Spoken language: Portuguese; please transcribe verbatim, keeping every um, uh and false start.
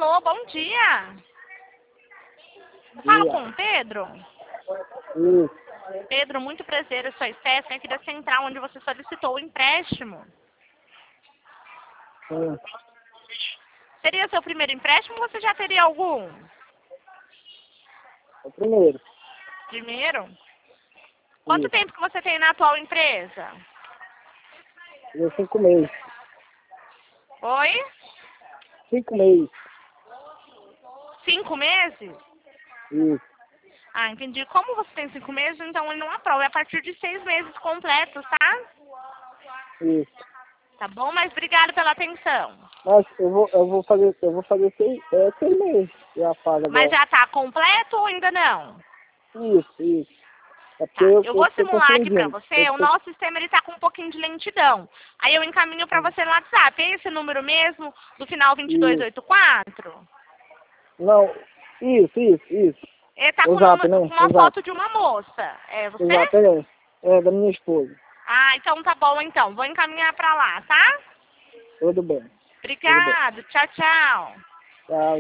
Alô, bom dia. Eu falo com o Pedro. Isso. Pedro, muito prazer, eu sou a Stephanie, aqui da Central, onde você solicitou o empréstimo. Sim. Seria seu primeiro empréstimo ou você já teria algum? É o primeiro. Primeiro? Quanto Isso. tempo que você tem na atual empresa? Deu cinco meses. Oi? Cinco meses. Cinco meses? Isso. Ah, entendi. Como você tem cinco meses, então ele não aprova. É a partir de seis meses completos, tá? Isso. Tá bom? Mas obrigada pela atenção. Mas eu vou, eu vou fazer, eu vou fazer seis, é, seis meses. Já paga Mas agora. já tá completo ou ainda não? Isso, isso. É porque Tá. eu, Eu eu vou tô simular aqui pra confundindo. você. Eu O tô... nosso sistema ele tá com um pouquinho de lentidão. Aí eu encaminho pra você no WhatsApp. É esse número mesmo, do final vinte e dois Isso. oitenta e quatro? Não. Isso, isso, isso. Ele tá O com zap, uma, né? uma O zap. foto de uma moça. É O você? zap é, é da minha esposa. Ah, então tá bom então. Vou encaminhar pra lá, tá? Tudo bem. Tudo bem. Obrigada. Tchau, tchau. Tchau.